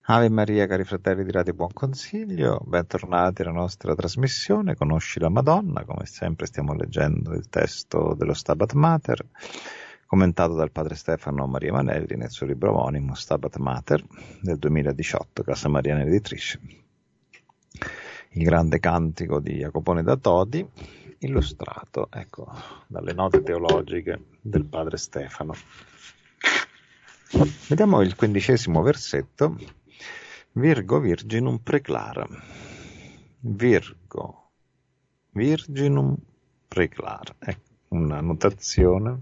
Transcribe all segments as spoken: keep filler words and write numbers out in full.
Ave Maria, cari fratelli di Radio Buon Consiglio, bentornati alla nostra trasmissione Conosci la Madonna. Come sempre stiamo leggendo il testo dello Stabat Mater, commentato dal padre Stefano Maria Manelli nel suo libro omonimo Stabat Mater del duemiladiciotto, Casa Mariana Editrice. Il grande cantico di Jacopone da Todi, illustrato, ecco, dalle note teologiche del padre Stefano. Vediamo il quindicesimo versetto. Virgo virginum preclara. Virgo virginum preclara. Ecco, una notazione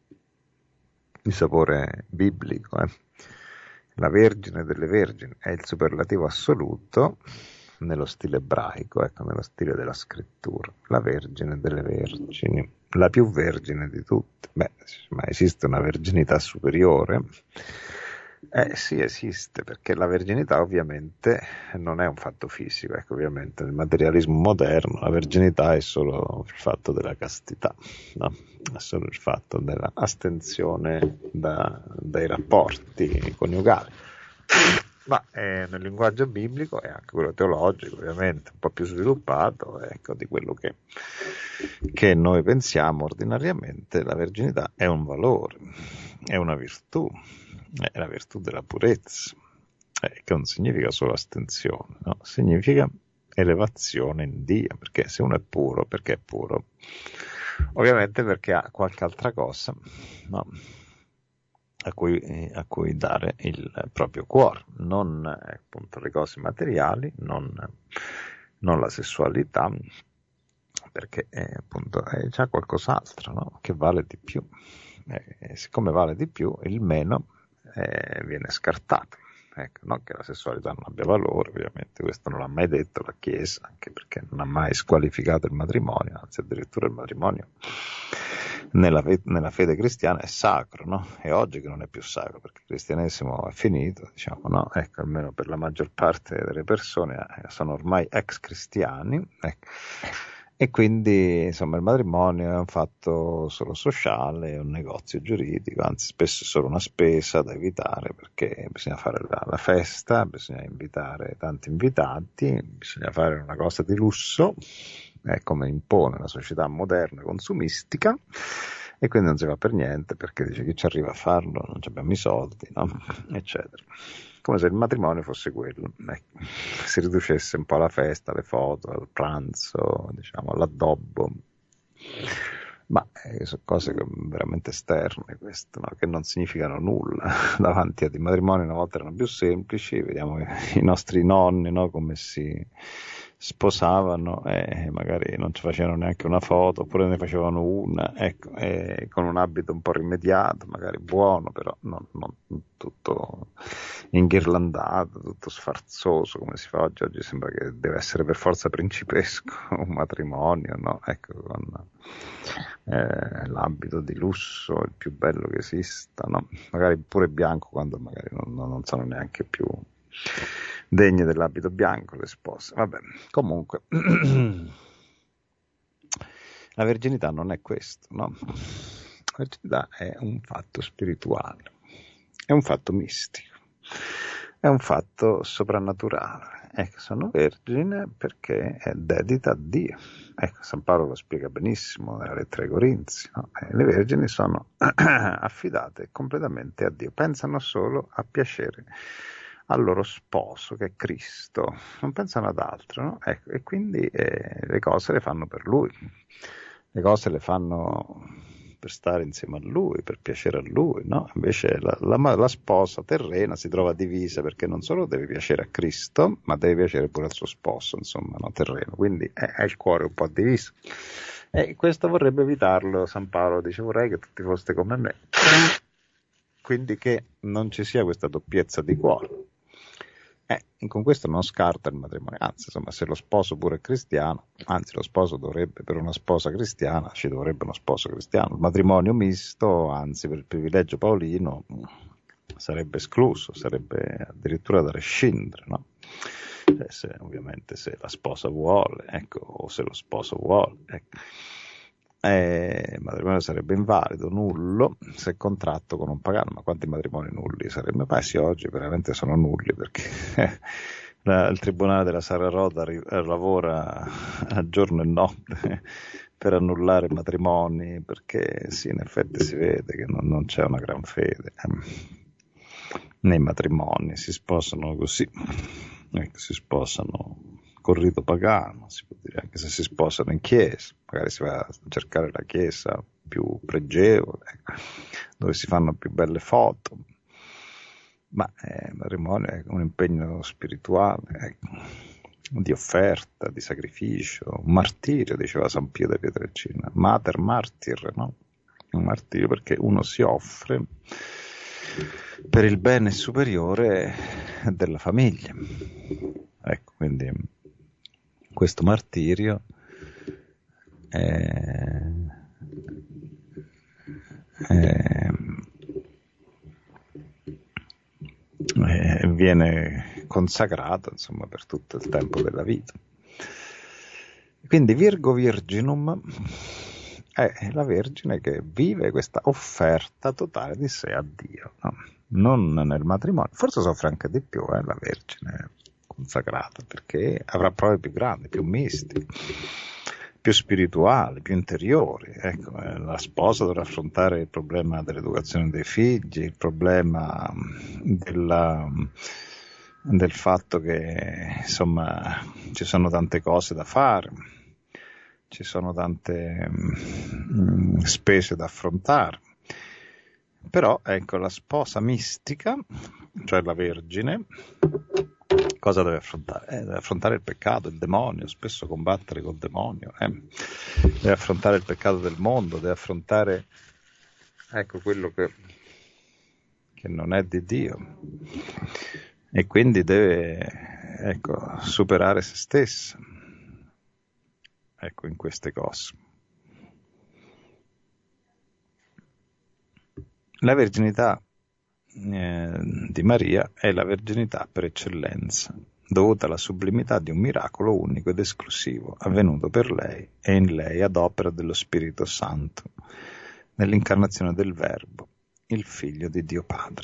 di sapore biblico. Eh. La Vergine delle Vergini è il superlativo assoluto nello stile ebraico, ecco, nello stile della scrittura. La Vergine delle Vergini, la più vergine di tutte. Beh, ma esiste una verginità superiore? Eh sì, esiste, perché la verginità ovviamente non è un fatto fisico, ecco, ovviamente nel materialismo moderno la verginità è solo il fatto della castità, no? È solo il fatto dell'astensione da, dai rapporti coniugali. Ma eh, nel linguaggio biblico e anche quello teologico, ovviamente, un po' più sviluppato, ecco, di quello che, che noi pensiamo ordinariamente, la verginità è un valore, è una virtù, è la virtù della purezza, eh, che non significa solo astensione, no? Significa elevazione in Dio, perché se uno è puro, perché è puro? Ovviamente perché ha qualche altra cosa, no? A cui, a cui dare il proprio cuore, non appunto le cose materiali, non, non la sessualità, perché eh, appunto è già qualcos'altro, no? Che vale di più. E siccome vale di più, il meno eh, viene scartato. Ecco, non che la sessualità non abbia valore, ovviamente questo non l'ha mai detto la Chiesa, anche perché non ha mai squalificato il matrimonio, anzi addirittura il matrimonio nella, fe- nella fede cristiana è sacro, no? E oggi che non è più sacro, perché il cristianesimo è finito, diciamo, no? Ecco, almeno per la maggior parte delle persone eh, sono ormai ex cristiani, ecco. E quindi, insomma, il matrimonio è un fatto solo sociale, è un negozio giuridico, anzi spesso è solo una spesa da evitare, perché bisogna fare la, la festa, bisogna invitare tanti invitati, bisogna fare una cosa di lusso, è come impone la società moderna consumistica, e quindi non si va per niente, perché dice chi ci arriva a farlo, non abbiamo i soldi, no? Eccetera. Come se il matrimonio fosse quello, ecco. Si riducesse un po' alla festa, alle foto, al pranzo, diciamo, all'addobbo. Ma eh, sono cose veramente esterne queste, no? Che non significano nulla davanti a dei matrimoni una volta erano più semplici, vediamo i nostri nonni, no? Come si sposavano e magari non ci facevano neanche una foto, oppure ne facevano una, ecco, e con un abito un po' rimediato, magari buono, però non, non tutto inghirlandato, tutto sfarzoso come si fa oggi. Oggi sembra che deve essere per forza principesco un matrimonio, no? Ecco, con eh, l'abito di lusso, il più bello che esista, no? Magari pure bianco, quando magari non, non sono neanche più degne dell'abito bianco le spose. Vabbè, comunque la verginità non è questo, no? La verginità è un fatto spirituale, è un fatto mistico, è un fatto soprannaturale. Ecco, sono vergine perché è dedita a Dio. Ecco, San Paolo lo spiega benissimo nella lettera ai Corinzi, no? Le vergini sono affidate completamente a Dio, pensano solo a piacere al loro sposo, che è Cristo, non pensano ad altro, no? Ecco, e quindi eh, le cose le fanno per Lui, le cose le fanno per stare insieme a Lui, per piacere a Lui, no? Invece la, la, la sposa terrena si trova divisa, perché non solo deve piacere a Cristo, ma deve piacere pure al suo sposo, insomma, no? Terreno, quindi è, è il cuore un po' diviso. E questo vorrebbe evitarlo San Paolo, dice: vorrei che tutti foste come me, quindi che non ci sia questa doppiezza di cuore. Eh, con questo non scarta il matrimonio, anzi, insomma, se lo sposo pure è cristiano, anzi lo sposo dovrebbe, per una sposa cristiana ci dovrebbe uno sposo cristiano. Il matrimonio misto, anzi per il privilegio paolino, sarebbe escluso, sarebbe addirittura da rescindere, no? Cioè, se, ovviamente se la sposa vuole, ecco, o se lo sposo vuole, ecco. eh, il matrimonio sarebbe invalido, nullo, se contratto con un pagano. Ma quanti matrimoni nulli sarebbero? Ma sì, oggi veramente sono nulli, perché la, il tribunale della Sara Rota ri, lavora a giorno e notte per annullare matrimoni, perché sì, in effetti si vede che non, non c'è una gran fede nei matrimoni, si sposano così, ecco, si sposano col rito pagano, si può dire, anche se si sposano in chiesa, magari si va a cercare la chiesa più pregevole, dove si fanno più belle foto, ma eh, il matrimonio è un impegno spirituale, ecco, di offerta, di sacrificio, un martirio, diceva San Pio da Pietrelcina, mater martir, no? Un martirio perché uno si offre per il bene superiore della famiglia. Ecco, quindi questo martirio è, è, è, viene consacrato, insomma, per tutto il tempo della vita. Quindi Virgo Virginum è la Vergine che vive questa offerta totale di sé a Dio, no? Non nel matrimonio, forse soffre anche di più eh, la Vergine consacrata, perché avrà prove più grandi, più mistiche, più spirituali, più interiori. Ecco, la sposa dovrà affrontare il problema dell'educazione dei figli, il problema della, del fatto che insomma ci sono tante cose da fare, ci sono tante mh, spese da affrontare. Però ecco, la sposa mistica, cioè la Vergine, cosa deve affrontare? Eh, deve affrontare il peccato, il demonio, spesso combattere col demonio, eh. Deve affrontare il peccato del mondo, deve affrontare ecco quello che, che non è di Dio, e quindi deve ecco superare se stessa, ecco, in queste cose. La verginità eh, di Maria è la verginità per eccellenza, dovuta alla sublimità di un miracolo unico ed esclusivo, avvenuto per lei e in lei ad opera dello Spirito Santo, nell'incarnazione del Verbo, il Figlio di Dio Padre.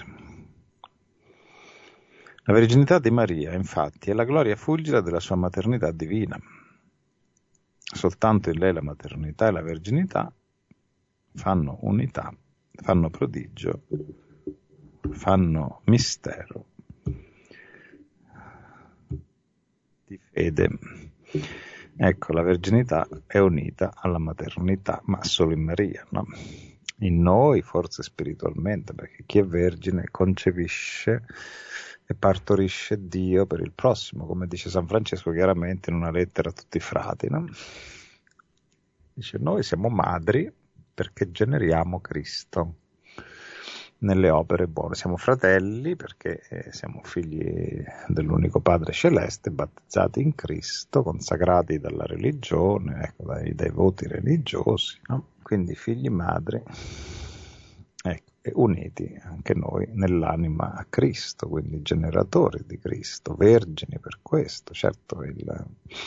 La verginità di Maria, infatti, è la gloria fulgida della sua maternità divina. Soltanto in lei la maternità e la verginità fanno unità, fanno prodigio, fanno mistero di fede. Ecco, la verginità è unita alla maternità, ma solo in Maria, no? In noi forse spiritualmente, perché chi è vergine concepisce e partorisce Dio per il prossimo, come dice San Francesco chiaramente in una lettera a tutti i frati, no? Dice: noi siamo madri perché generiamo Cristo nelle opere buone, siamo fratelli perché eh, siamo figli dell'unico Padre Celeste, battezzati in Cristo, consacrati dalla religione, ecco, dai, dai voti religiosi, no? Quindi figli madri, ecco, e uniti anche noi nell'anima a Cristo, quindi generatori di Cristo, vergini per questo. Certo il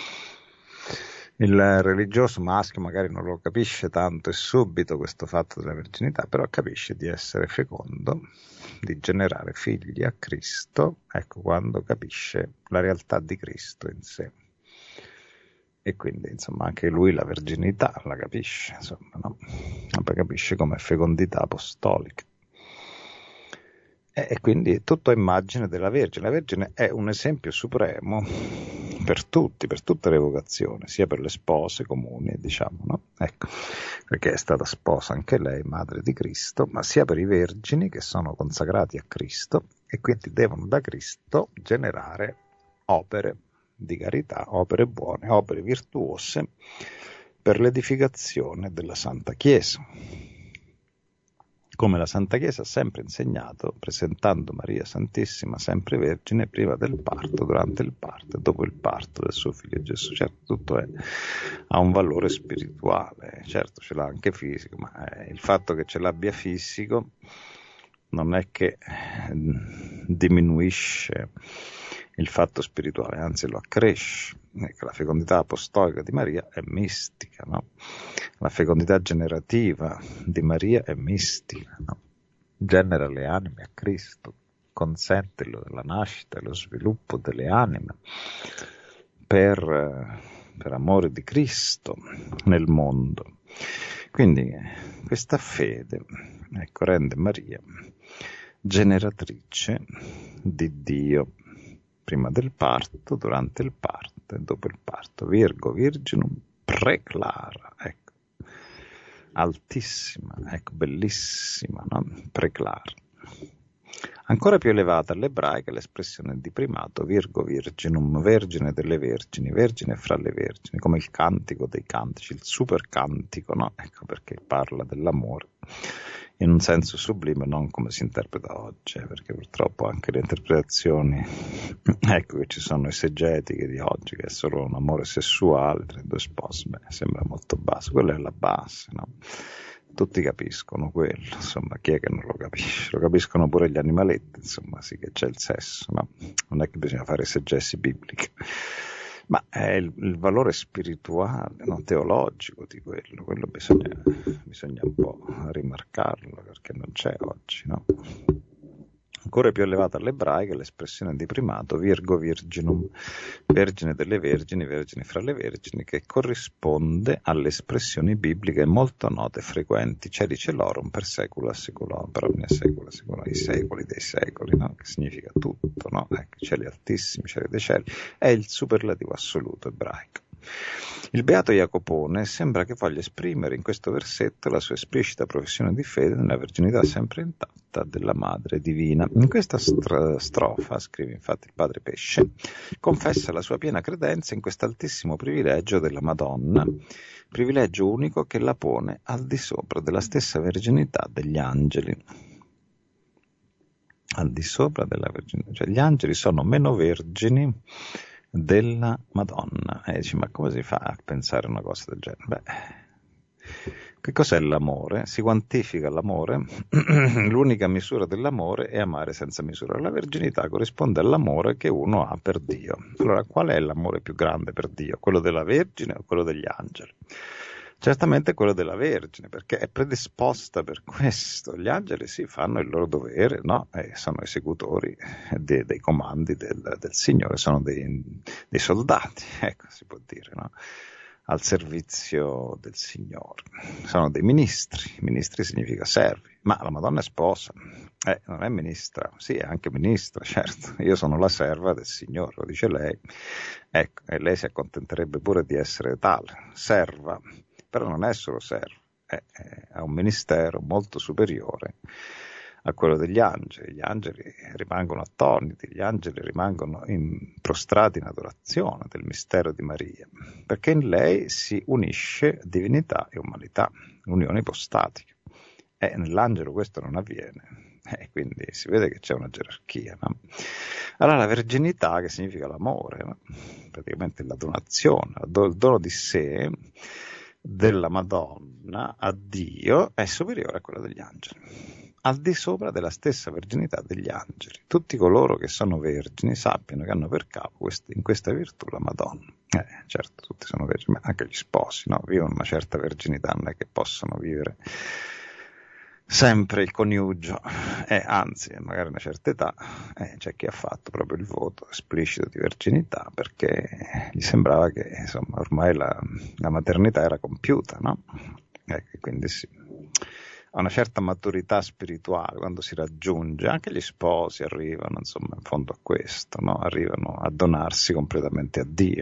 Il religioso maschio magari non lo capisce tanto e subito questo fatto della verginità, però capisce di essere fecondo, di generare figli a Cristo, ecco, quando capisce la realtà di Cristo in sé. E quindi, insomma, anche lui la verginità la capisce, insomma, no? Poi capisce come fecondità apostolica. E quindi tutto immagine della Vergine. La Vergine è un esempio supremo per tutti, per tutte le vocazioni, sia per le spose comuni, diciamo, no? Ecco, perché è stata sposa anche lei, madre di Cristo, ma sia per i vergini che sono consacrati a Cristo e quindi devono da Cristo generare opere di carità, opere buone, opere virtuose per l'edificazione della Santa Chiesa. Come la Santa Chiesa ha sempre insegnato, presentando Maria Santissima sempre Vergine prima del parto, durante il parto e dopo il parto del suo figlio Gesù. Certo, tutto è, ha un valore spirituale, certo ce l'ha anche fisico, ma eh, il fatto che ce l'abbia fisico non è che diminuisce il fatto spirituale, anzi lo accresce. Ecco, la fecondità apostolica di Maria è mistica, no? La fecondità generativa di Maria è mistica, no? Genera le anime a Cristo, consente la nascita e lo sviluppo delle anime per, per amore di Cristo nel mondo. Quindi questa fede, ecco, rende Maria generatrice di Dio, prima del parto, durante il parto e dopo il parto. Virgo Virginum preclara, ecco, altissima, ecco, bellissima, no? Preclara. Ancora più elevata all'ebraica l'espressione di primato Virgo Virginum, vergine delle vergini, vergine fra le vergini, come il cantico dei cantici, il super cantico, no? Ecco perché parla dell'amore in un senso sublime, non come si interpreta oggi, eh, perché purtroppo anche le interpretazioni, ecco che ci sono esegetiche di oggi, che è solo un amore sessuale tra i due sposi, beh, sembra molto basso, quella è la base, no? Tutti capiscono quello, insomma, chi è che non lo capisce? Lo capiscono pure gli animaletti, insomma, sì che c'è il sesso, no? Non è che bisogna fare esegesi bibliche, ma è il, il valore spirituale, no? Teologico di quello, quello bisogna, bisogna un po' rimarcarlo, perché non c'è oggi, no? Ancora più elevata all'ebraica l'espressione di primato Virgo Virginum, vergine delle vergini, vergini fra le vergini, che corrisponde alle espressioni bibliche molto note e frequenti, celi celorum per secula seculorum, per omnia secula seculorum, i secoli dei secoli, no? Che significa tutto, no? Ecco, cieli altissimi, cieli dei cieli, è il superlativo assoluto ebraico. Il beato Jacopone sembra che voglia esprimere in questo versetto la sua esplicita professione di fede nella verginità sempre intatta della Madre Divina. In questa stra- strofa, scrive infatti il padre Pesce, confessa la sua piena credenza in questo altissimo privilegio della Madonna, privilegio unico che la pone al di sopra della stessa verginità degli angeli. Al di sopra della verginità, cioè gli angeli sono meno vergini della Madonna. E dici, ma come si fa a pensare una cosa del genere? Beh, che cos'è l'amore? Si quantifica l'amore, l'unica misura dell'amore è amare senza misura. La verginità corrisponde all'amore che uno ha per Dio. Allora, qual è l'amore più grande per Dio? Quello della Vergine o quello degli angeli? Certamente quello della Vergine, perché è predisposta per questo. Gli angeli sì, fanno il loro dovere, no? E sono esecutori dei, dei comandi del, del Signore, sono dei, dei soldati, ecco, si può dire, no? Al servizio del Signore. Sono dei ministri, ministri significa servi, ma la Madonna è sposa, eh, non è ministra, sì, è anche ministra, certo, io sono la serva del Signore, lo dice lei, ecco, e lei si accontenterebbe pure di essere tale, serva, però non è solo serva, è, è, ha un ministero molto superiore a quello degli angeli. Gli angeli rimangono attoniti, gli angeli rimangono in, prostrati in adorazione del mistero di Maria, perché in lei si unisce divinità e umanità, unione ipostatica, e nell'angelo questo non avviene, e quindi si vede che c'è una gerarchia, no? Allora la verginità, che significa l'amore, no? Praticamente la donazione, il dono di sé della Madonna a Dio è superiore a quello degli angeli, al di sopra della stessa verginità degli angeli. Tutti coloro che sono vergini sappiano che hanno per capo quest- in questa virtù la Madonna. Eh, certo, tutti sono vergini, ma anche gli sposi, no? Vivono una certa verginità, non è che possono vivere sempre il coniugio, eh, anzi, magari a una certa età eh, c'è chi ha fatto proprio il voto esplicito di verginità perché gli sembrava che insomma ormai la, la maternità era compiuta, no? Ecco, quindi sì, a una certa maturità spirituale, quando si raggiunge, anche gli sposi arrivano insomma in fondo a questo, no? Arrivano a donarsi completamente a Dio.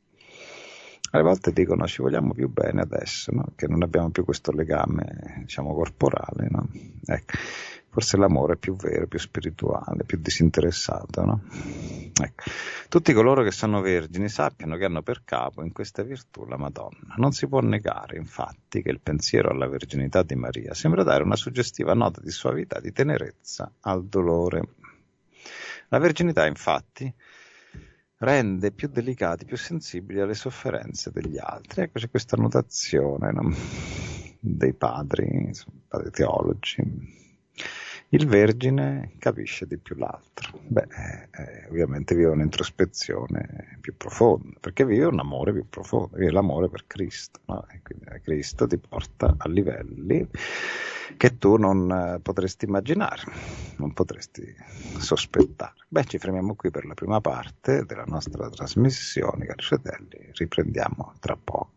Alle volte dicono ci vogliamo più bene adesso, no? Che non abbiamo più questo legame, diciamo, corporale, no? Ecco, forse l'amore è più vero, più spirituale, più disinteressato, no? Ecco. Tutti coloro che sono vergini sappiano che hanno per capo in questa virtù la Madonna. Non si può negare, infatti, che il pensiero alla verginità di Maria sembra dare una suggestiva nota di suavità, di tenerezza al dolore. La verginità, infatti, rende più delicati, più sensibili alle sofferenze degli altri. Ecco, c'è questa notazione, no? Dei padri, insomma, padri teologi. Il Vergine capisce di più l'altro. Beh, eh, ovviamente vive un'introspezione più profonda, perché vive un amore più profondo, vive l'amore per Cristo, no? E quindi Cristo ti porta a livelli che tu non eh, potresti immaginare, non potresti sospettare. Beh, ci fermiamo qui per la prima parte della nostra trasmissione, cari fratelli, riprendiamo tra poco.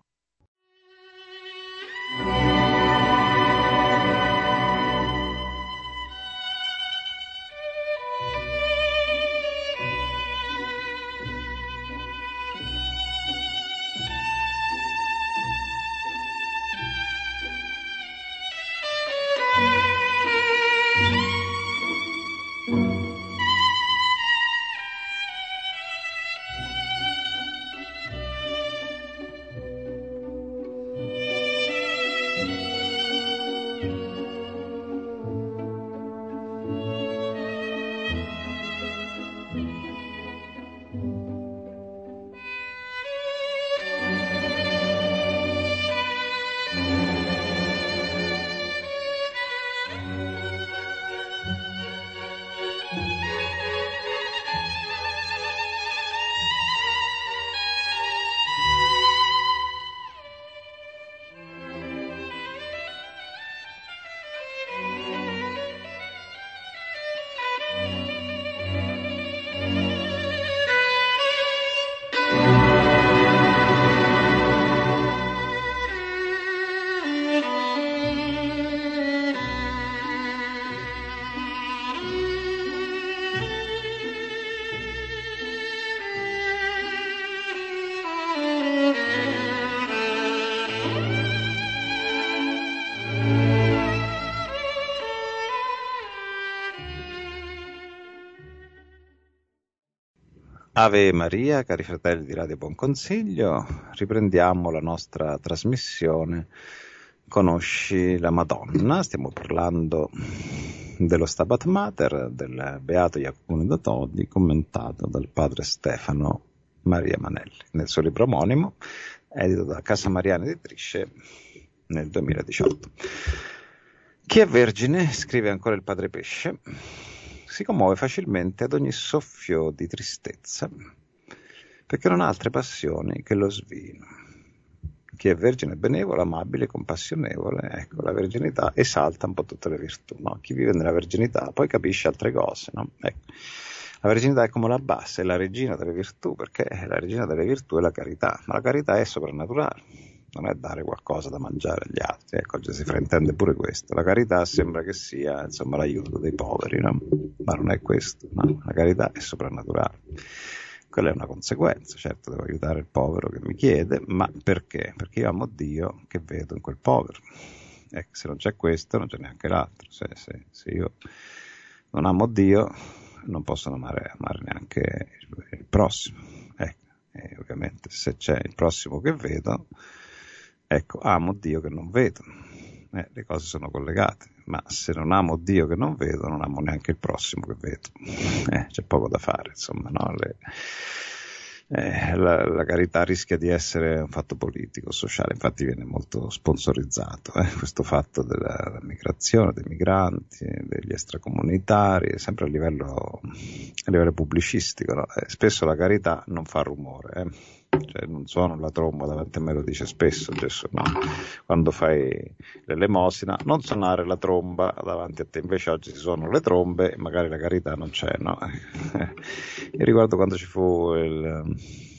Ave Maria, cari fratelli di Radio Buon Consiglio, riprendiamo la nostra trasmissione Conosci la Madonna. Stiamo parlando dello Stabat Mater del Beato Jacopone da Todi, commentato dal padre Stefano Maria Manelli nel suo libro omonimo, edito da Casa Mariana Editrice nel duemiladiciotto. Chi è vergine, scrive ancora il padre Pesce, si commuove facilmente ad ogni soffio di tristezza, perché non ha altre passioni che lo svino. Chi è vergine è benevolo, amabile, compassionevole, ecco, la verginità esalta un po' tutte le virtù, no? Chi vive nella verginità poi capisce altre cose, no? Ecco. La verginità è come la bassa, è la regina delle virtù, perché la regina delle virtù è la carità, ma la carità è soprannaturale. Non è dare qualcosa da mangiare agli altri, ecco, oggi si fraintende pure questo. La carità sembra che sia, insomma, l'aiuto dei poveri, no? Ma non è questo, no? La carità è soprannaturale. Quella è una conseguenza, certo devo aiutare il povero che mi chiede, ma perché? Perché io amo Dio che vedo in quel povero. Ecco, se non c'è questo non c'è neanche l'altro. Se, se, se io non amo Dio non posso amare, amare neanche il, il prossimo. Ecco, e ovviamente se c'è il prossimo che vedo, ecco, amo Dio che non vedo, eh, le cose sono collegate, ma se non amo Dio che non vedo, non amo neanche il prossimo che vedo, eh, c'è poco da fare, insomma, no? Le, eh, la, la carità rischia di essere un fatto politico, sociale, infatti viene molto sponsorizzato, eh, questo fatto della migrazione, dei migranti, degli extracomunitari, sempre a livello, a livello pubblicistico, no? Eh, spesso la carità non fa rumore, eh. Cioè, non suono la tromba davanti a me, lo dice spesso Gesù, no? Quando fai l'elemosina, non suonare la tromba davanti a te, invece oggi si suonano le trombe e magari la carità non c'è, no? Io ricordo quando ci fu il,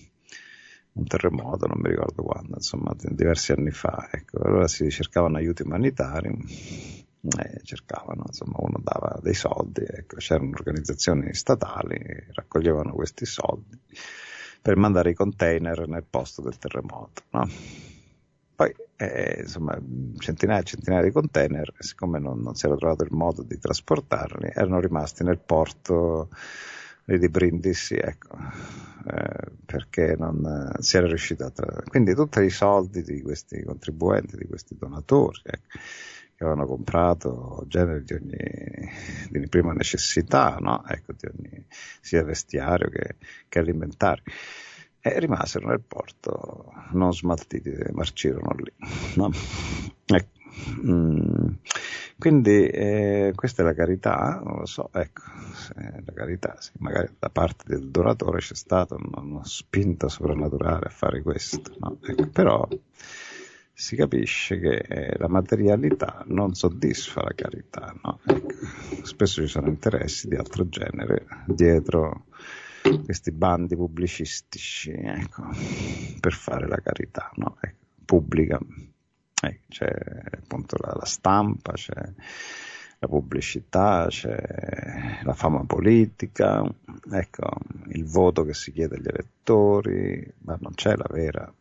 un terremoto, non mi ricordo quando, insomma, diversi anni fa, ecco, allora si cercavano aiuti umanitari, eh, cercavano, insomma, uno dava dei soldi, ecco, c'erano organizzazioni statali che raccoglievano questi soldi per mandare i container nel posto del terremoto, no? Poi, eh, insomma, centinaia e centinaia di container, siccome non, non si era trovato il modo di trasportarli, erano rimasti nel porto di Brindisi, ecco, eh, perché non eh, si era riuscito a tra... Quindi tutti i soldi di questi contribuenti, di questi donatori, ecco, che avevano comprato generi di ogni di prima necessità, no? Ecco, di ogni, sia vestiario che, che alimentari, e rimasero nel porto non smaltiti, marcirono lì, no? Ecco, Mm. Quindi eh, questa è la carità, non lo so, ecco, la carità, sì, magari da parte del donatore c'è stata una, una spinta soprannaturale a fare questo, no? Ecco, però si capisce che eh, la materialità non soddisfa la carità, no? Ecco, spesso ci sono interessi di altro genere dietro questi bandi pubblicistici, ecco, per fare la carità, no? Ecco, pubblica. Eh, c'è appunto la, la stampa, c'è la pubblicità, c'è la fama politica, ecco, il voto che si chiede agli elettori, ma non c'è la vera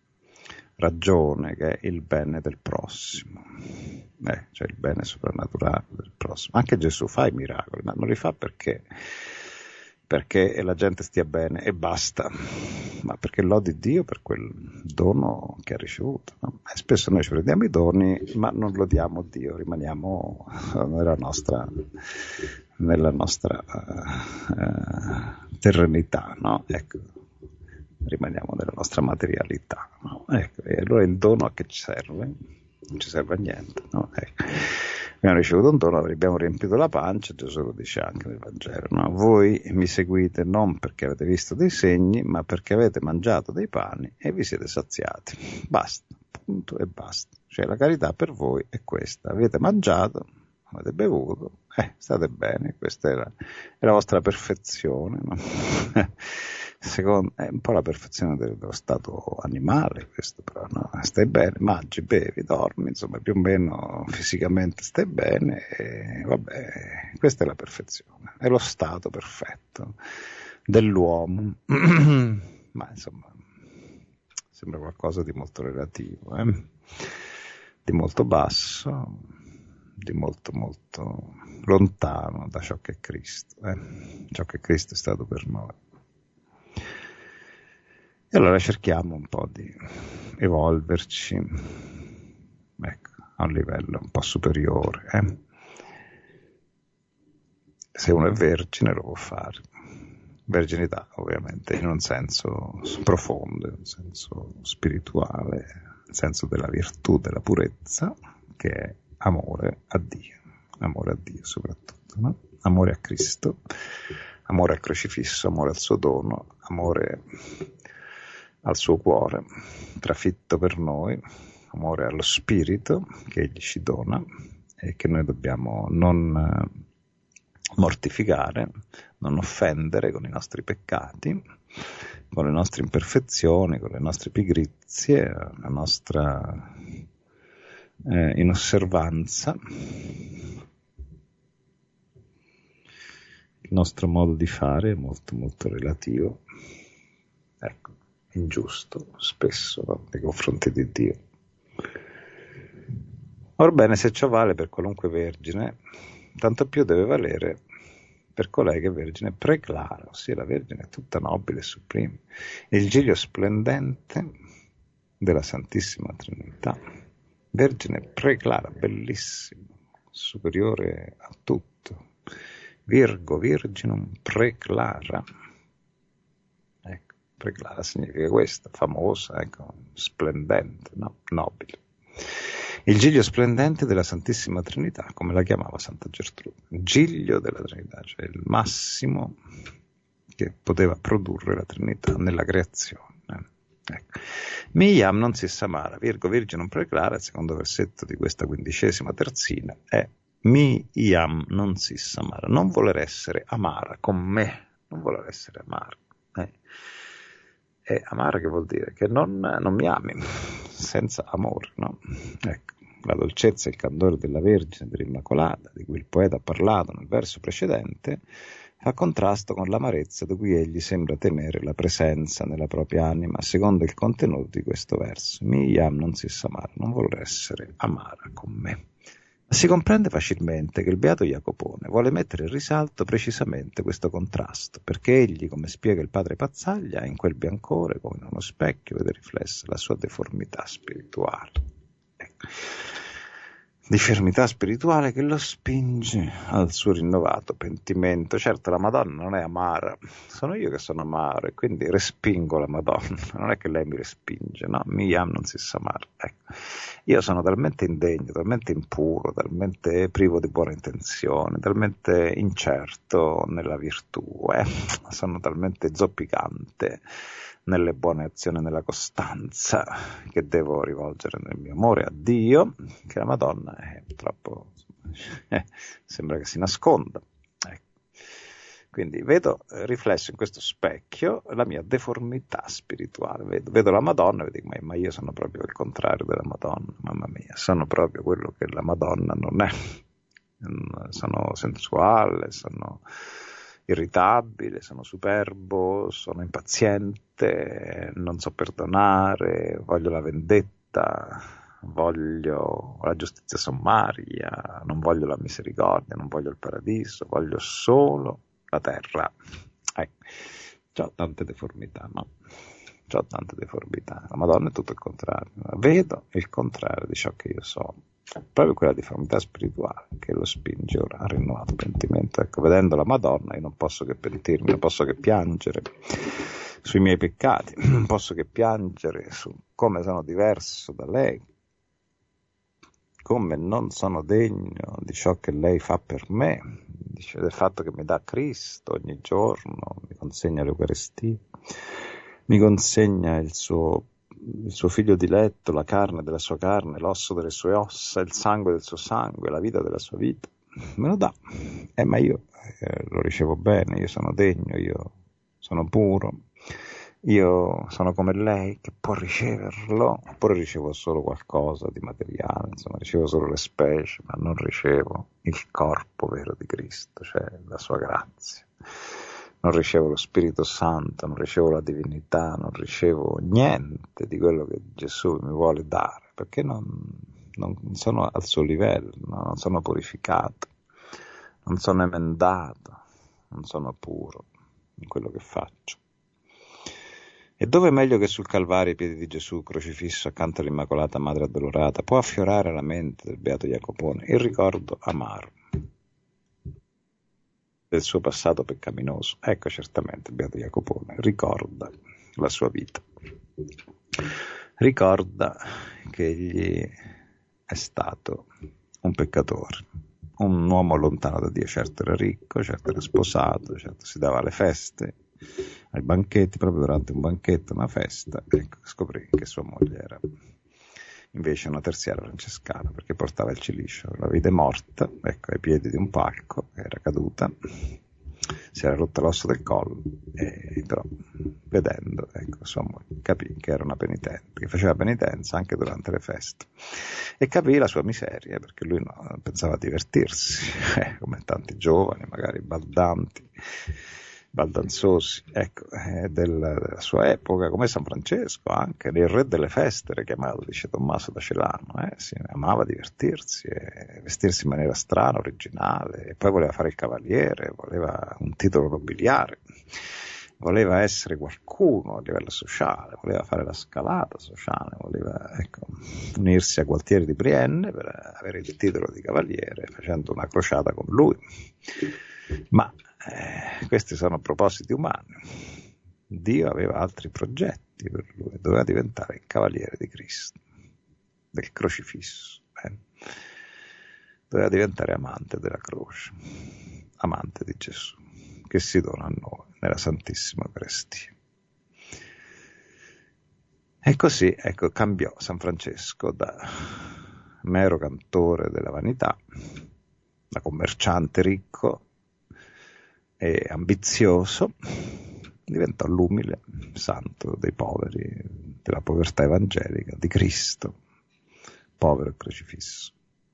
ragione che è il bene del prossimo, eh, cioè il bene soprannaturale del prossimo. Anche Gesù fa i miracoli, ma non li fa perché perché la gente stia bene e basta, ma perché lodi Dio per quel dono che ha ricevuto, no? E spesso noi ci prendiamo i doni ma non lodiamo Dio, rimaniamo nella nostra nella nostra uh, terrenità, no? Ecco, rimaniamo nella nostra materialità, no? Ecco, e allora il dono a che ci serve? Non ci serve a niente, no? Ecco. Abbiamo ricevuto un dono, abbiamo riempito la pancia, Gesù lo dice anche nel Vangelo, no? Voi mi seguite non perché avete visto dei segni, ma perché avete mangiato dei pani e vi siete saziati. Basta, punto e basta. Cioè la carità per voi è questa: avete mangiato, avete bevuto, eh, state bene, questa è la, è la vostra perfezione, no? Secondo, è un po' la perfezione dello stato animale questo, però, no? Stai bene, mangi, bevi, dormi, insomma più o meno fisicamente stai bene e vabbè, questa è la perfezione, è lo stato perfetto dell'uomo. Ma insomma sembra qualcosa di molto relativo, eh? Di molto basso, di molto molto lontano da ciò che è Cristo, eh? Ciò che Cristo è stato per noi. E allora cerchiamo un po' di evolverci, ecco, a un livello un po' superiore, eh? Se uno è vergine lo può fare. Verginità ovviamente in un senso profondo, in un senso spirituale, nel senso della virtù, della purezza, che è amore a Dio, amore a Dio soprattutto, no? Amore a Cristo, amore al crocifisso, amore al suo dono, amore al suo cuore trafitto per noi, amore allo spirito che egli ci dona e che noi dobbiamo non mortificare, non offendere con i nostri peccati, con le nostre imperfezioni, con le nostre pigrizie, la nostra eh, inosservanza, il nostro modo di fare è molto molto relativo, ecco, ingiusto spesso, no? Nei confronti di Dio. Orbene, se ciò vale per qualunque vergine, tanto più deve valere per colei che è vergine preclara, ossia la vergine tutta nobile e sublime, il giglio splendente della Santissima Trinità, vergine preclara, bellissima, superiore a tutto, Virgo virginum preclara. Ecco, preclara significa questa, famosa, ecco, splendente, no? Nobile. Il giglio splendente della Santissima Trinità, come la chiamava Santa Gertrude, giglio della Trinità, cioè il massimo che poteva produrre la Trinità nella creazione. Ecco. Miam non si samara, Virgo virginum preclara, il secondo versetto di questa quindicesima terzina è mi iam non si samara, non voler essere amara con me, non voler essere amara. Eh. E amare che vuol dire? Che non, non mi ami, senza amore, no? Ecco, la dolcezza e il candore della Vergine, dell'Immacolata, di cui il poeta ha parlato nel verso precedente, fa contrasto con l'amarezza di cui egli sembra temere la presenza nella propria anima, secondo il contenuto di questo verso. Mi iam non si samara, non voler essere amara con me. Ma si comprende facilmente che il beato Jacopone vuole mettere in risalto precisamente questo contrasto, perché egli, come spiega il padre Pazzaglia, in quel biancore, come in uno specchio, vede riflessa la sua deformità spirituale. Ecco. di fermità spirituale che lo spinge al suo rinnovato pentimento. Certo, la Madonna non è amara, sono io che sono amaro e quindi respingo la Madonna, non è che lei mi respinge, no, Miriam non si sa amare. Ecco. Io sono talmente indegno, talmente impuro, talmente privo di buone intenzioni, talmente incerto nella virtù, eh? Sono talmente zoppicante nelle buone azioni, nella costanza che devo rivolgere nel mio amore a Dio, che la Madonna è purtroppo eh, sembra che si nasconda. Ecco. Quindi vedo eh, riflesso in questo specchio la mia deformità spirituale, vedo, vedo la Madonna e dico, ma, ma io sono proprio il contrario della Madonna, mamma mia, sono proprio quello che la Madonna non è. Sono sensuale, sono irritabile, sono superbo, sono impaziente, non so perdonare, voglio la vendetta, voglio la giustizia sommaria, non voglio la misericordia, non voglio il paradiso, voglio solo la terra. Ecco, c'ho tante deformità, no? C'ho tante deformità. La Madonna è tutto il contrario. Vedo il contrario di ciò che io sono. Proprio quella deformità spirituale che lo spinge ora al rinnovato pentimento. Ecco, vedendo la Madonna io non posso che pentirmi, non posso che piangere sui miei peccati, non posso che piangere su come sono diverso da lei, come non sono degno di ciò che lei fa per me, del fatto che mi dà Cristo ogni giorno, mi consegna l'Eucaristia, mi consegna il suo il suo figlio diletto, la carne della sua carne, l'osso delle sue ossa, il sangue del suo sangue, la vita della sua vita, me lo dà, eh, ma io eh, lo ricevo bene, io sono degno, io sono puro, io sono come lei che può riceverlo, oppure ricevo solo qualcosa di materiale, insomma ricevo solo le specie, ma non ricevo il corpo vero di Cristo, cioè la sua grazia. Non ricevo lo Spirito Santo, non ricevo la divinità, non ricevo niente di quello che Gesù mi vuole dare, perché non, non sono al suo livello, non sono purificato, non sono emendato, non sono puro in quello che faccio. E dove meglio che sul Calvario ai piedi di Gesù, crocifisso accanto all'Immacolata Madre Addolorata, può affiorare la mente del beato Jacopone il ricordo amaro del suo passato peccaminoso. Ecco, certamente il beato Jacopone ricorda la sua vita, ricorda che egli è stato un peccatore, un uomo lontano da Dio. Certo era ricco, certo era sposato, certo si dava alle feste, ai banchetti, proprio durante un banchetto, una festa, ecco, scoprì che sua moglie era invece una terziaria francescana, perché portava il cilicio, la vide morta, ecco, ai piedi di un palco, era caduta, si era rotta l'osso del collo, e però vedendo, ecco, sua moglie capì che era una penitente, che faceva penitenza anche durante le feste, e capì la sua miseria, perché lui no, pensava a divertirsi, eh, come tanti giovani, magari baldanti, baldanzosi, ecco, eh, della, della sua epoca, come San Francesco, anche il re delle feste era chiamato, dice Tommaso da Celano, eh, si amava divertirsi, e vestirsi in maniera strana, originale, e poi voleva fare il cavaliere, voleva un titolo nobiliare, voleva essere qualcuno a livello sociale, voleva fare la scalata sociale, voleva, ecco, unirsi a Gualtieri di Brienne per avere il titolo di cavaliere, facendo una crociata con lui. Ma eh, questi sono propositi umani. Dio aveva altri progetti per lui, doveva diventare il cavaliere di Cristo, del crocifisso, eh. Doveva diventare amante della croce, amante di Gesù, che si dona a noi nella Santissima Eucaristia. E così, ecco, cambiò San Francesco da mero cantore della vanità, da commerciante ricco e ambizioso, diventò l'umile santo dei poveri, della povertà evangelica, di Cristo, povero e crocifisso.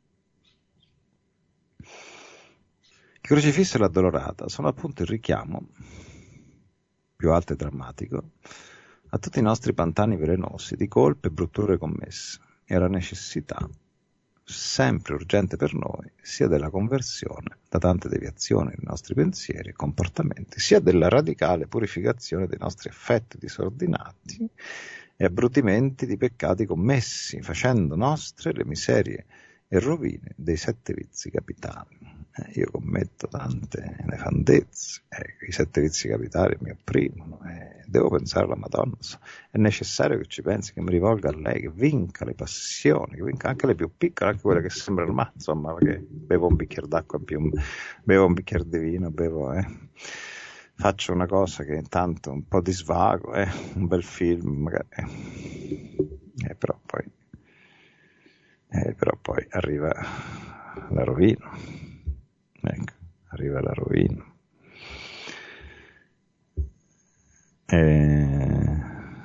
Il crocifisso e l'addolorata sono appunto il richiamo più alto e drammatico a tutti i nostri pantani velenosi di colpe e brutture commesse e alla necessità sempre urgente per noi sia della conversione da tante deviazioni nei nostri pensieri e comportamenti, sia della radicale purificazione dei nostri affetti disordinati e abbrutimenti di peccati commessi, facendo nostre le miserie e rovine dei sette vizi capitali. Eh, io commetto tante nefandezze, eh, i sette vizi capitali mi opprimono, eh, devo pensare alla Madonna, è necessario che ci pensi, che mi rivolga a lei, che vinca le passioni, che vinca anche le più piccole, anche quelle che sembrano, ma insomma, perché bevo un bicchiere d'acqua in più, bevo un bicchiere di vino, bevo, eh. Faccio una cosa che intanto un po' di svago, eh, un bel film, magari, eh. Eh, però poi eh, però poi arriva la rovina, ecco, arriva la rovina. E,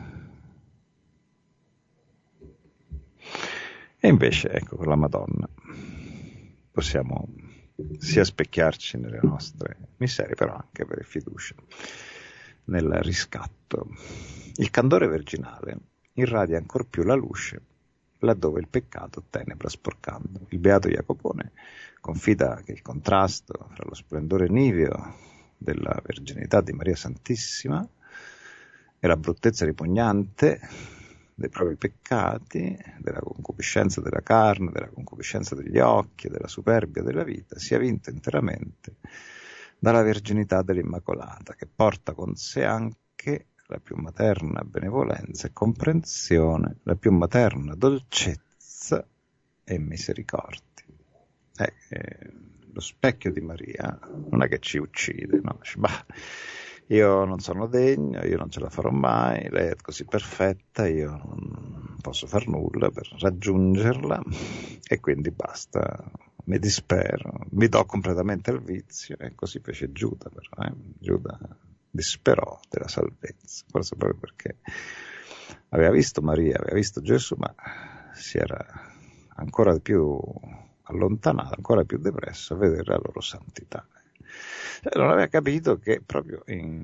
e invece, ecco, con la Madonna possiamo sia specchiarci nelle nostre miserie, però anche avere fiducia nel riscatto. Il candore virginale irradia ancor più la luce laddove il peccato tenebra sporcando. Il beato Jacopone confida che il contrasto fra lo splendore niveo della verginità di Maria Santissima e la bruttezza ripugnante dei propri peccati, della concupiscenza della carne, della concupiscenza degli occhi e della superbia della vita, sia vinto interamente dalla verginità dell'Immacolata, che porta con sé anche la più materna benevolenza e comprensione, la più materna dolcezza e misericordia. Eh, eh, lo specchio di Maria non è che ci uccide, no? Bah, io non sono degno, io non ce la farò mai, lei è così perfetta, io non posso far nulla per raggiungerla e quindi basta, mi dispero, mi do completamente al vizio, e così fece Giuda, però, eh? Giuda disperò della salvezza, forse proprio perché aveva visto Maria, aveva visto Gesù, ma si era ancora più allontanato, ancora più depresso a vedere la loro santità. Cioè, non aveva capito che proprio in,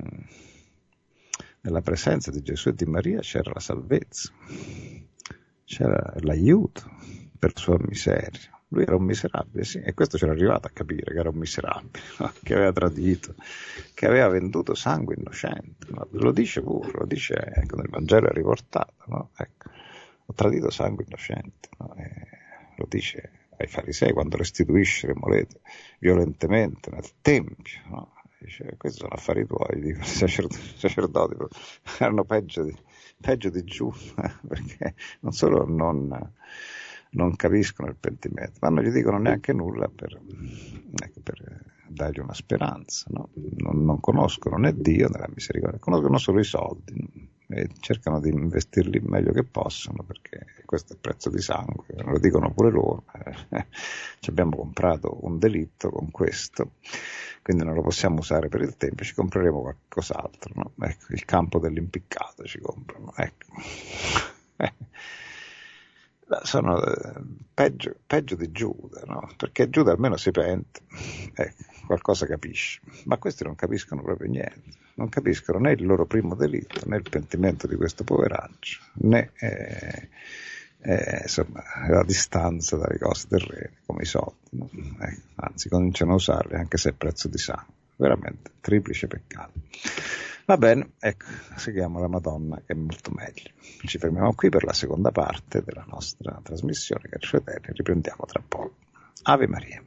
nella presenza di Gesù e di Maria c'era la salvezza, c'era l'aiuto per la sua miseria. Lui era un miserabile, sì, e questo c'era arrivato a capire che era un miserabile, no? Che aveva tradito, che aveva venduto sangue innocente, no? Lo dice pure, lo dice, ecco, nel Vangelo è riportato, no? Ecco, ho tradito sangue innocente, no? E lo dice ai farisei quando restituisce le monete violentemente nel Tempio, no? Dice, questi sono affari tuoi, dico, i sacerdoti, sacerdoti erano peggio di, peggio di Giuda, perché non solo non... non capiscono il pentimento, ma non gli dicono neanche nulla per, ecco, per dargli una speranza, no? non, non conoscono né Dio né la misericordia, conoscono solo i soldi e cercano di investirli meglio che possono, perché questo è il prezzo di sangue, lo dicono pure loro, eh, ci abbiamo comprato un delitto con questo, quindi non lo possiamo usare per il Tempio, ci compreremo qualcos'altro, no? Ecco, il campo dell'impiccato ci comprano, ecco. Sono eh, peggio, peggio di Giuda, no? Perché Giuda almeno si pente, eh, qualcosa capisce, ma questi non capiscono proprio niente, non capiscono né il loro primo delitto, né il pentimento di questo poveraccio, né eh, eh, insomma, la distanza dalle cose terrene, come i soldi, no? Eh, anzi cominciano a usarli anche se è prezzo di sangue, veramente triplice peccato. Va bene, ecco, seguiamo la Madonna che è molto meglio. Ci fermiamo qui per la seconda parte della nostra trasmissione, cari fratelli, riprendiamo tra poco. Ave Maria.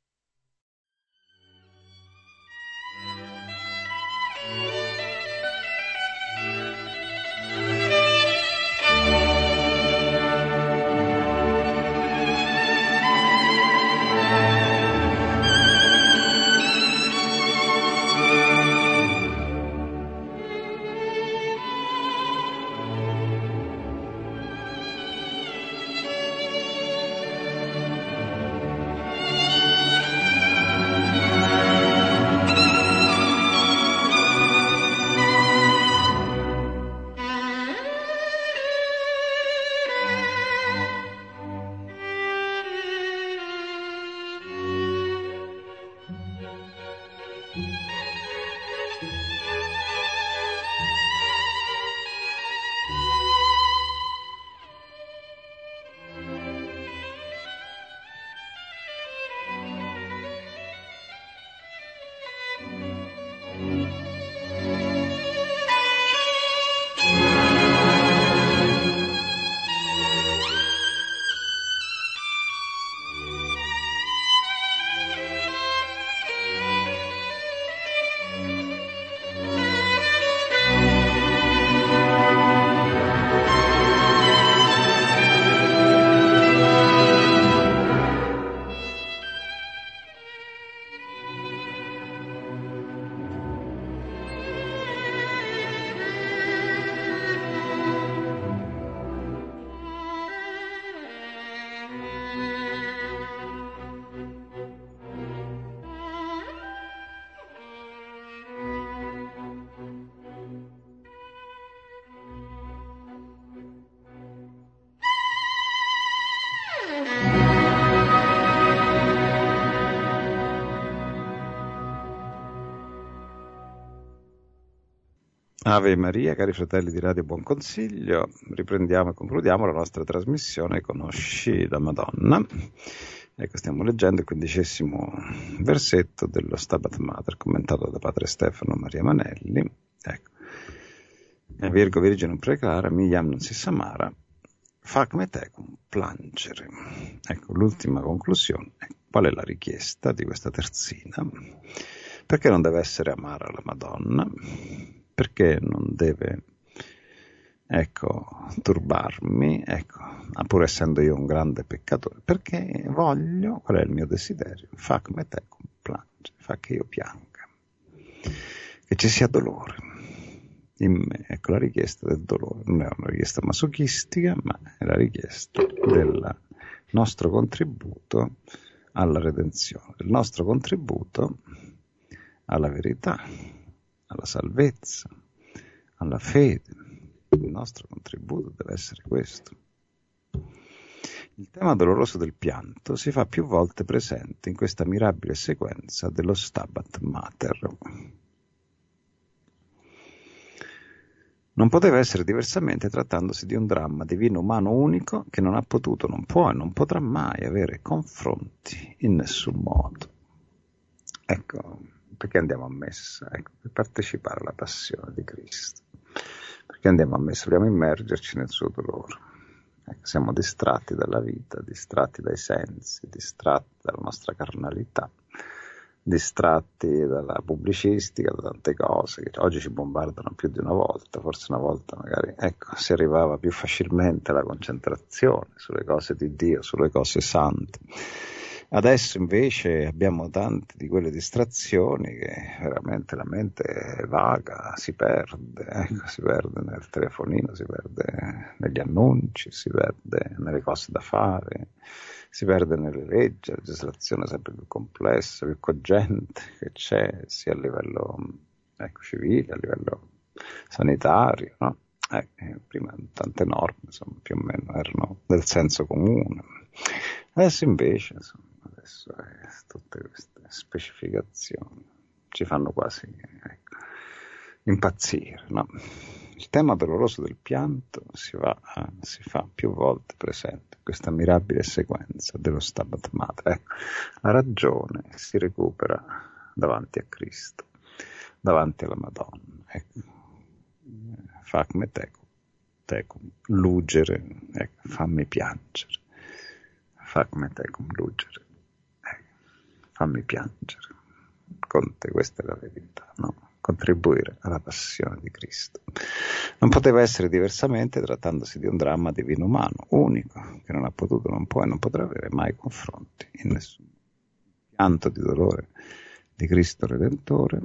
Ave Maria, cari fratelli di Radio Buon Consiglio, riprendiamo e concludiamo la nostra trasmissione Conosci la Madonna. Ecco, stiamo leggendo il quindicesimo versetto dello Stabat Mater, commentato da padre Stefano Maria Manelli. Ecco, Virgo Virginum Preclara, migliam non si samara, fac me tecum plangere. Ecco, l'ultima conclusione. Ecco, qual è la richiesta di questa terzina? Perché non deve essere amara la Madonna? Perché non deve, ecco, turbarmi, ecco, pur essendo io un grande peccatore? Perché voglio, qual è il mio desiderio? Fac me tecum plangere, fa che io pianga, che ci sia dolore in me. Ecco, la richiesta del dolore non è una richiesta masochistica, ma è la richiesta del nostro contributo alla redenzione, del nostro contributo alla verità, alla salvezza, alla fede. Il nostro contributo deve essere questo. Il tema doloroso del pianto si fa più volte presente in questa mirabile sequenza dello Stabat Mater. Non poteva essere diversamente trattandosi di un dramma divino umano unico che non ha potuto, non può e non potrà mai avere confronti in nessun modo. Ecco, perché andiamo a messa? Ecco, per partecipare alla passione di Cristo. Perché andiamo a messa? Vogliamo immergerci nel suo dolore. Ecco, siamo distratti dalla vita, distratti dai sensi, distratti dalla nostra carnalità, distratti dalla pubblicistica, da tante cose che oggi ci bombardano più di una volta. Forse una volta magari, ecco, si arrivava più facilmente alla concentrazione sulle cose di Dio, sulle cose sante. Adesso invece abbiamo tante di quelle distrazioni che veramente la mente è vaga, si perde, ecco, si perde nel telefonino, si perde negli annunci, si perde nelle cose da fare, si perde nelle leggi, la legislazione è sempre più complessa, più cogente che c'è, sia a livello, ecco, civile, a livello sanitario, no? Eh, prima tante norme, insomma, più o meno erano del senso comune. Adesso invece, insomma, adesso eh, tutte queste specificazioni ci fanno quasi, ecco, impazzire, no? Il tema doloroso del pianto si, va, eh, si fa più volte presente in questa mirabile sequenza dello Stabat Mater. Ecco, la ragione si recupera davanti a Cristo, davanti alla Madonna. Ecco, fac me tecum, tecum, lugere, ecco, fammi piangere. Fac me tecum lugere, ecco, fammi piangere con te, questa è la verità, no? Contribuire alla passione di Cristo. Non poteva essere diversamente trattandosi di un dramma divino umano, unico, che non ha potuto, non può e non potrà avere mai confronti in nessun pianto di dolore di Cristo Redentore,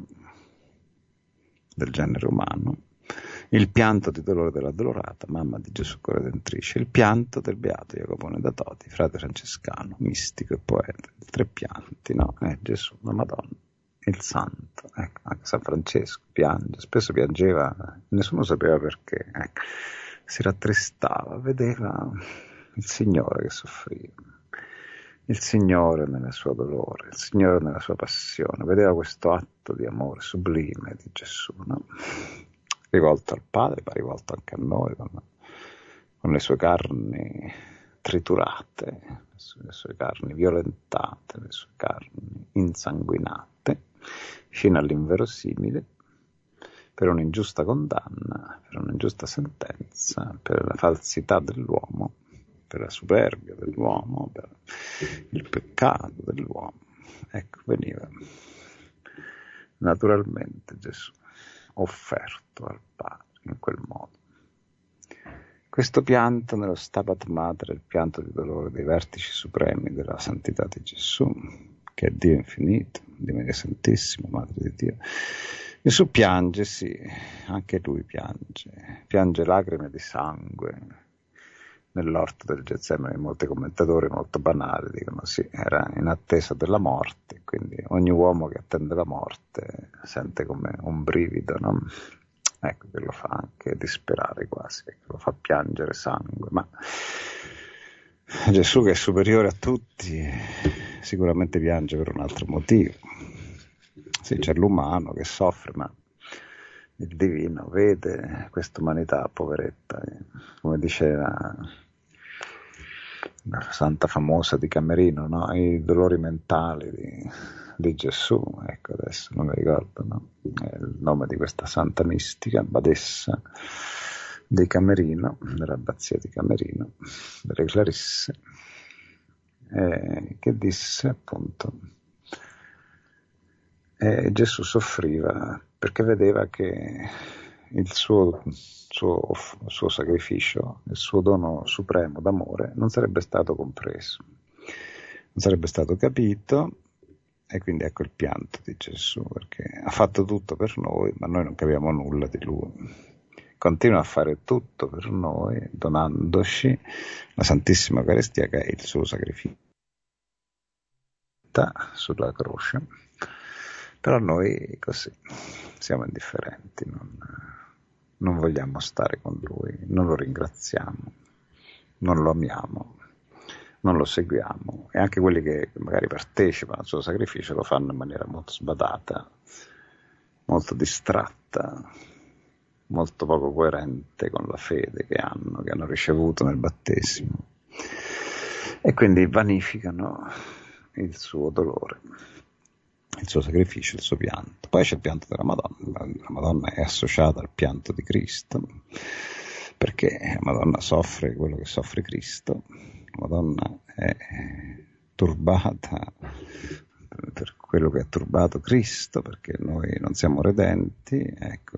del genere umano, il pianto di dolore dell'addolorata, mamma di Gesù Corredentrice, il pianto del beato Jacopone da Todi, frate francescano, mistico e poeta, tre pianti, no? Eh, Gesù, la Madonna, il Santo, ecco, anche San Francesco piange, spesso piangeva, nessuno sapeva perché, ecco, si rattristava, vedeva il Signore che soffriva, il Signore nel suo dolore, il Signore nella sua passione, vedeva questo atto di amore sublime di Gesù, no? Rivolto al Padre, ma rivolto anche a noi, con, con le sue carni triturate, le sue carni violentate, le sue carni insanguinate, fino all'inverosimile, per un'ingiusta condanna, per un'ingiusta sentenza, per la falsità dell'uomo, per la superbia dell'uomo, per il peccato dell'uomo. Ecco, veniva naturalmente Gesù offerto al Padre in quel modo. Questo pianto nello Stabat Mater è il pianto di dolore dei vertici supremi della santità di Gesù, che è Dio infinito, Dio Maria Santissima, Madre di Dio. Gesù piange, sì, anche lui piange, piange lacrime di sangue nell'orto del Getsemani. Molti commentatori molto banali dicono sì, era in attesa della morte, quindi ogni uomo che attende la morte sente come un brivido, no? Ecco, che lo fa anche disperare quasi, ecco, lo fa piangere sangue, ma Gesù, che è superiore a tutti, sicuramente piange per un altro motivo. Sì, c'è l'umano che soffre, ma il divino vede questa umanità poveretta, come diceva la santa famosa di Camerino, no? I dolori mentali di, di Gesù, ecco, adesso non mi ricordo, no? È il nome di questa santa mistica, badessa di Camerino, dell'abbazia di Camerino, delle Clarisse, eh, che disse appunto, eh, Gesù soffriva perché vedeva che il suo, suo, suo sacrificio, il suo dono supremo d'amore non sarebbe stato compreso, non sarebbe stato capito, e quindi ecco il pianto di Gesù, perché ha fatto tutto per noi, ma noi non capiamo nulla di lui. Continua a fare tutto per noi, donandoci la Santissima Eucaristia, che è il suo sacrificio sulla croce. Però noi così siamo indifferenti, non, non vogliamo stare con lui, non lo ringraziamo, non lo amiamo, non lo seguiamo, e anche quelli che magari partecipano al suo sacrificio lo fanno in maniera molto sbadata, molto distratta, molto poco coerente con la fede che hanno, che hanno ricevuto nel battesimo, e quindi vanificano il suo dolore, il suo sacrificio, il suo pianto. Poi c'è il pianto della Madonna. La Madonna è associata al pianto di Cristo, perché la Madonna soffre quello che soffre Cristo. La Madonna è turbata per quello che ha turbato Cristo, perché noi non siamo redenti, ecco.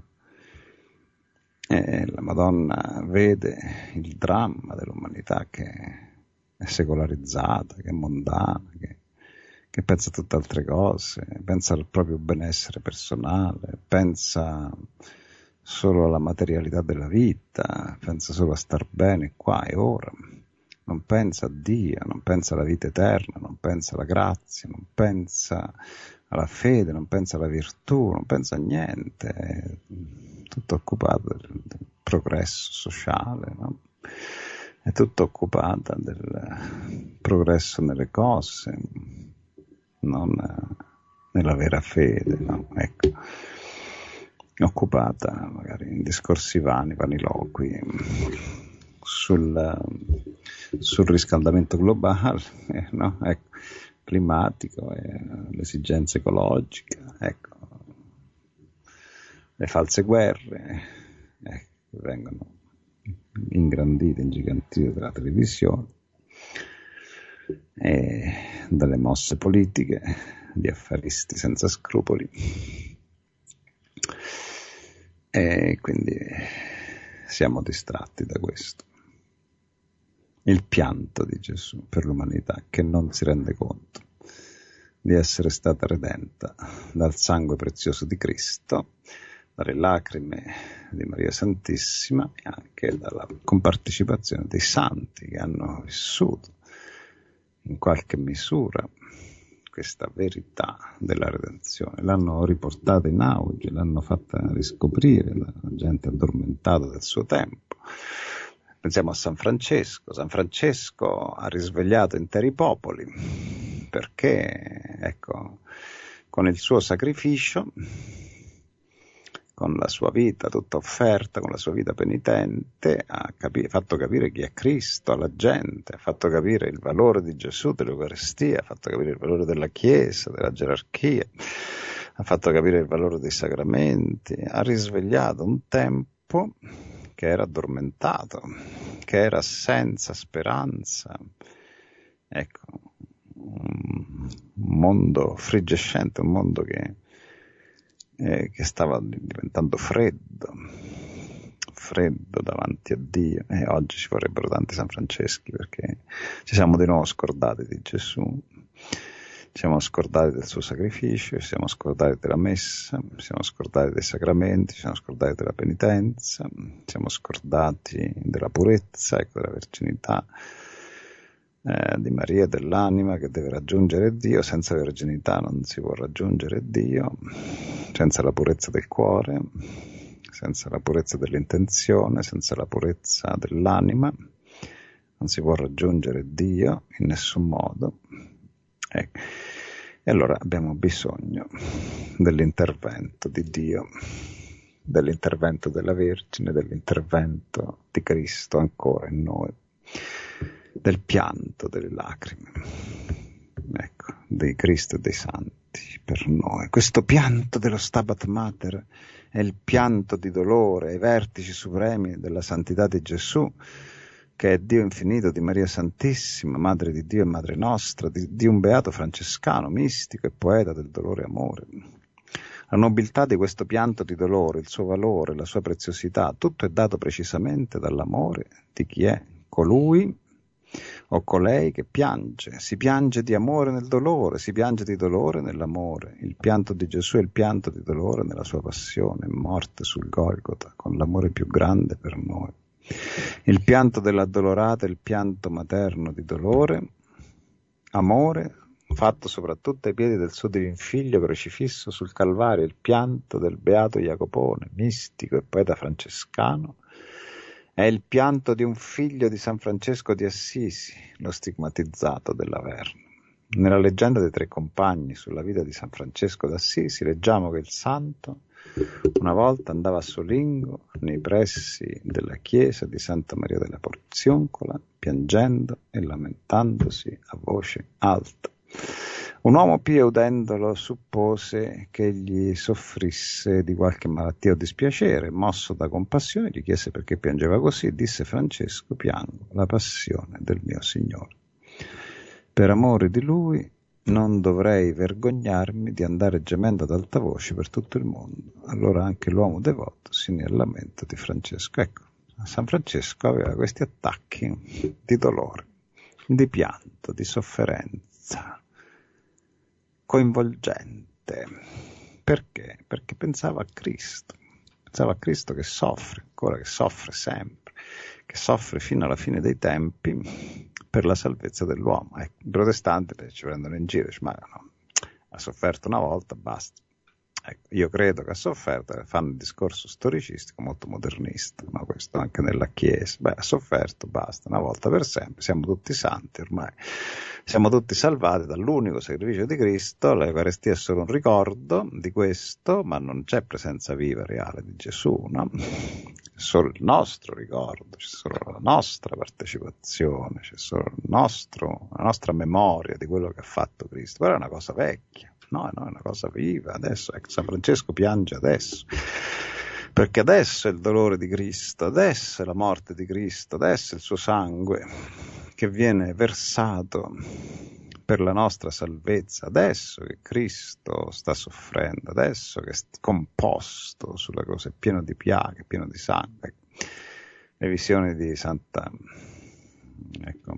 E la Madonna vede il dramma dell'umanità che è secolarizzata, che è mondana, che, che pensa a tutt'altre cose, pensa al proprio benessere personale, pensa solo alla materialità della vita, pensa solo a star bene qua e ora, non pensa a Dio, non pensa alla vita eterna, non pensa alla grazia, non pensa alla fede, non pensa alla virtù, non pensa a niente, è tutto occupato del, del progresso sociale, no? È tutto occupata del progresso nelle cose, non nella vera fede, no? Ecco. È occupata magari in discorsi vani, vaniloqui, sul, sul riscaldamento globale, eh, no? Ecco, climatico, eh, le esigenze ecologiche, ecco, le false guerre, eh, che vengono ingrandite, ingigantite dalla televisione, e dalle mosse politiche di affaristi senza scrupoli, e quindi siamo distratti da questo. Il pianto di Gesù per l'umanità, che non si rende conto di essere stata redenta dal sangue prezioso di Cristo, dalle lacrime di Maria Santissima e anche dalla compartecipazione dei santi che hanno vissuto in qualche misura questa verità della redenzione, l'hanno riportata in auge, l'hanno fatta riscoprire la gente addormentata del suo tempo. Pensiamo a San Francesco. San Francesco ha risvegliato interi popoli perché, ecco, con il suo sacrificio, con la sua vita tutta offerta, con la sua vita penitente, ha capi- fatto capire chi è Cristo alla gente, ha fatto capire il valore di Gesù, dell'Eucaristia, ha fatto capire il valore della Chiesa, della gerarchia, ha fatto capire il valore dei sacramenti, ha risvegliato un tempo che era addormentato, che era senza speranza, ecco, un mondo friggescente, un mondo che Eh, che stava diventando freddo, freddo davanti a Dio, e eh, oggi ci vorrebbero tanti San Franceschi, perché ci siamo di nuovo scordati di Gesù, ci siamo scordati del suo sacrificio, ci siamo scordati della messa, ci siamo scordati dei sacramenti, ci siamo scordati della penitenza, ci siamo scordati della purezza, ecco, della verginità, Eh, di Maria e dell'anima che deve raggiungere Dio. Senza verginità non si può raggiungere Dio, senza la purezza del cuore, senza la purezza dell'intenzione, senza la purezza dell'anima non si può raggiungere Dio in nessun modo. Eh, e allora abbiamo bisogno dell'intervento di Dio, dell'intervento della Vergine, dell'intervento di Cristo ancora in noi, del pianto, delle lacrime, ecco, di Cristo e dei santi per noi. Questo pianto dello Stabat Mater è il pianto di dolore ai vertici supremi della santità di Gesù, che è Dio infinito, di Maria Santissima, Madre di Dio e Madre nostra, di, di un beato francescano, mistico e poeta del dolore e amore. La nobiltà di questo pianto di dolore, il suo valore, la sua preziosità, tutto è dato precisamente dall'amore di chi è colui o colei che piange. Si piange di amore nel dolore, si piange di dolore nell'amore. Il pianto di Gesù è il pianto di dolore nella sua passione, morte sul Golgota, con l'amore più grande per noi. Il pianto dell'addolorata è il pianto materno di dolore, amore, fatto soprattutto ai piedi del suo divin figlio crocifisso sul Calvario, il pianto del beato Jacopone, mistico e poeta francescano, è il pianto di un figlio di San Francesco di Assisi, lo stigmatizzato dell'Averno. Nella leggenda dei tre compagni sulla vita di San Francesco d'Assisi leggiamo che il santo una volta andava a Solingo, nei pressi della chiesa di Santa Maria della Porzioncola, piangendo e lamentandosi a voce alta. Un uomo pio, udendolo, suppose che egli soffrisse di qualche malattia o dispiacere. Mosso da compassione, gli chiese perché piangeva così. Disse: Francesco, piango la passione del mio Signore. Per amore di lui non dovrei vergognarmi di andare gemendo ad alta voce per tutto il mondo. Allora anche l'uomo devoto si unì al lamento di Francesco. Ecco, San Francesco aveva questi attacchi di dolore, di pianto, di sofferenza coinvolgente. Perché? Perché pensava a Cristo, pensava a Cristo che soffre, ancora che soffre sempre, che soffre fino alla fine dei tempi per la salvezza dell'uomo. Ecco, i protestanti ci prendono in giro, dice, ma no, ha sofferto una volta, basta. Ecco, io credo che ha sofferto, fanno il discorso storicistico molto modernista, ma questo anche nella Chiesa. Beh, ha sofferto, basta, una volta per sempre, siamo tutti santi ormai, siamo tutti salvati dall'unico sacrificio di Cristo, l'Eucaristia è solo un ricordo di questo, ma non c'è presenza viva, reale di Gesù, no? C'è solo il nostro ricordo, c'è solo la nostra partecipazione, c'è solo il nostro, la nostra memoria di quello che ha fatto Cristo, però è una cosa vecchia. No, no, è una cosa viva, adesso, ecco, San Francesco piange adesso, perché adesso è il dolore di Cristo, adesso è la morte di Cristo, adesso è il suo sangue che viene versato per la nostra salvezza, adesso che Cristo sta soffrendo, adesso che è composto sulla croce, pieno di piaghe, pieno di sangue. Le visioni di Santa, ecco,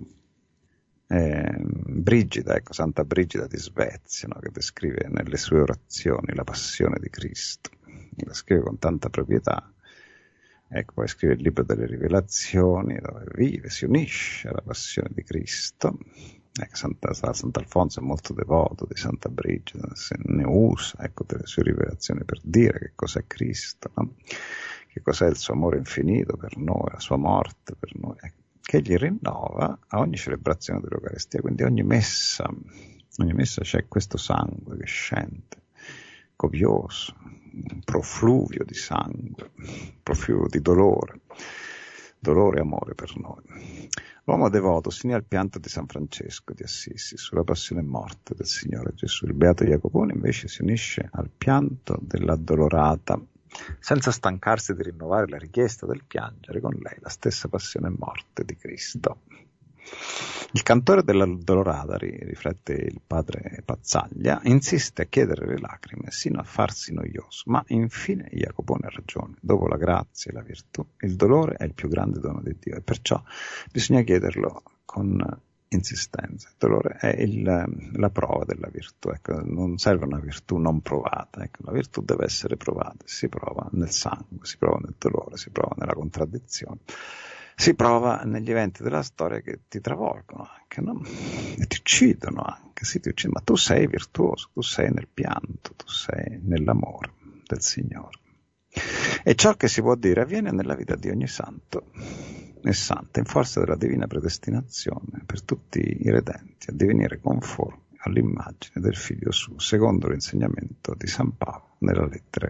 Eh, Brigida, ecco, Santa Brigida di Svezia, no, che descrive nelle sue orazioni la passione di Cristo, la scrive con tanta proprietà. Ecco, poi scrive il libro delle Rivelazioni, dove vive, si unisce alla passione di Cristo. Ecco, Santa, Sant'Alfonso è molto devoto di Santa Brigida, se ne usa, ecco, delle sue rivelazioni per dire che cos'è Cristo, no? Che cos'è il suo amore infinito per noi, la sua morte per noi, ecco, che gli rinnova a ogni celebrazione dell'Eucaristia. Quindi ogni messa, ogni messa c'è questo sangue che scende, copioso, un profluvio di sangue, un profluvio di dolore, dolore e amore per noi. L'uomo devoto si unì al pianto di San Francesco di Assisi sulla passione e morte del Signore Gesù. Il beato Jacopone invece si unisce al pianto dell'addolorata, senza stancarsi di rinnovare la richiesta del piangere con lei la stessa passione e morte di Cristo. Il cantore dell'addolorata, riflette il padre Pazzaglia, insiste a chiedere le lacrime sino a farsi noioso, ma infine Jacopone ha ragione. Dopo la grazia e la virtù, il dolore è il più grande dono di Dio e perciò bisogna chiederlo con insistenza. Il dolore è il, la prova della virtù, ecco, non serve una virtù non provata, ecco, la virtù deve essere provata, si prova nel sangue, si prova nel dolore, si prova nella contraddizione, si prova negli eventi della storia che ti travolgono anche, no? E ti uccidono anche, sì, ti uccidono, ma tu sei virtuoso, tu sei nel pianto, tu sei nell'amore del Signore. E ciò che si può dire avviene nella vita di ogni santo e santa, in forza della divina predestinazione per tutti i redenti a divenire conformi all'immagine del Figlio suo, secondo l'insegnamento di San Paolo nella lettera ai Romani.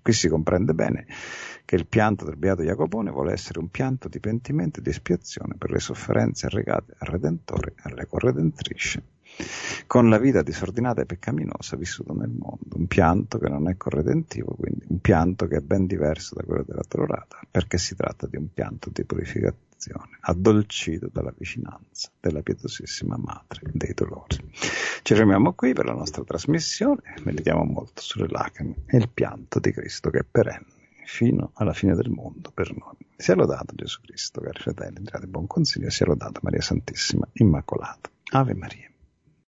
Qui si comprende bene che il pianto del beato Jacopone vuole essere un pianto di pentimento e di espiazione per le sofferenze arrecate al Redentore e alle corredentrici, con la vita disordinata e peccaminosa vissuta nel mondo, un pianto che non è corredentivo, quindi un pianto che è ben diverso da quello della Dolorata, perché si tratta di un pianto di purificazione, addolcito dalla vicinanza della pietosissima Madre dei Dolori. Ci fermiamo qui per la nostra trasmissione, meditiamo molto sulle lacrime e il pianto di Cristo che è perenne fino alla fine del mondo per noi. Sia lodato Gesù Cristo, cari fratelli, entrate buon consiglio, sia lodata Maria Santissima Immacolata. Ave Maria.